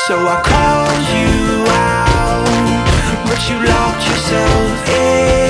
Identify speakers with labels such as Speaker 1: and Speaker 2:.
Speaker 1: So I called you out, but you locked yourself in.